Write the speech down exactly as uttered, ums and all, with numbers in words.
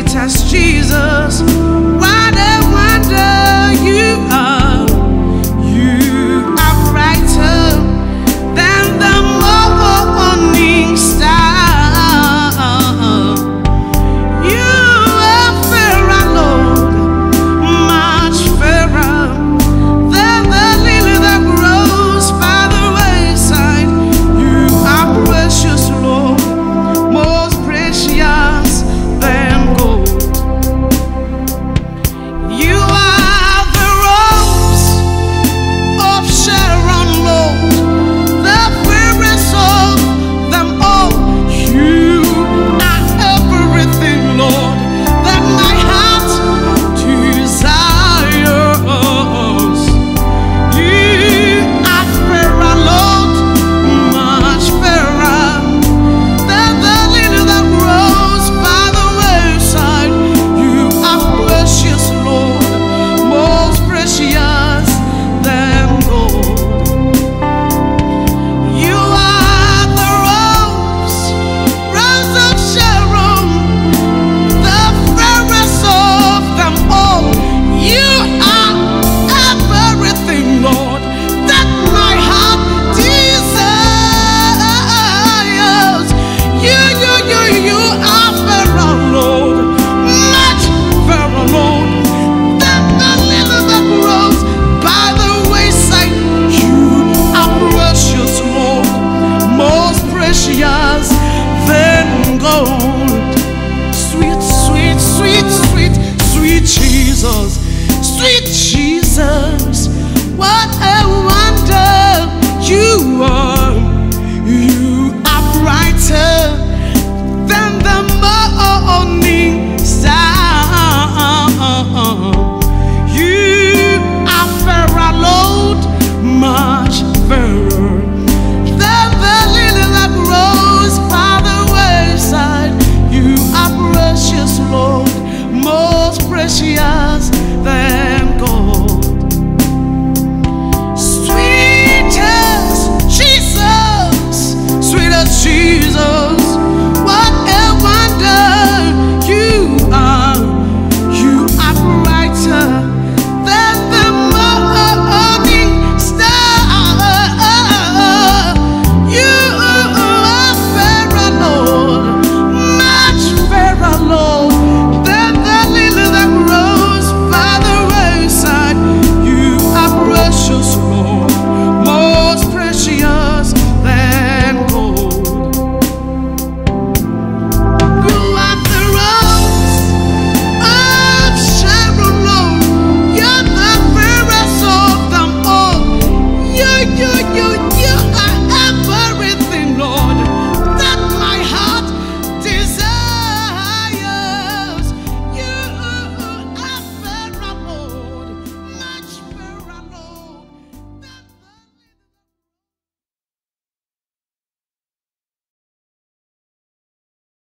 sweet as Jesus. What a wonder you are. You are brighter than the morning star. You are fairer, Lord, much fairer than the lily that grows by the wayside. You are precious, Lord, most precious than gold. You are the rose of Sharon, Lord, the fairest of them all. You are everything, Lord, that my heart desires. You are fairer, Lord, much fairer than the lily that grows by the wayside. You are precious, Lord, most precious than gold. You are the rose, rose of Sharon, the fairest of them all. You are everything, Lord, that my heart desires. You, you, you, you are fairer, Lord, much fairer, Lord, than the lily that grows by the wayside. You are precious, Lord, most precious than gold. Sweet, sweet, sweet, sweet, sweet Jesus, sweet Jesus, what a wonder you are. You are brighter than the morning star. You are fairer, Lord, much fairer than the lily that grows by the wayside. You are precious, Lord, most precious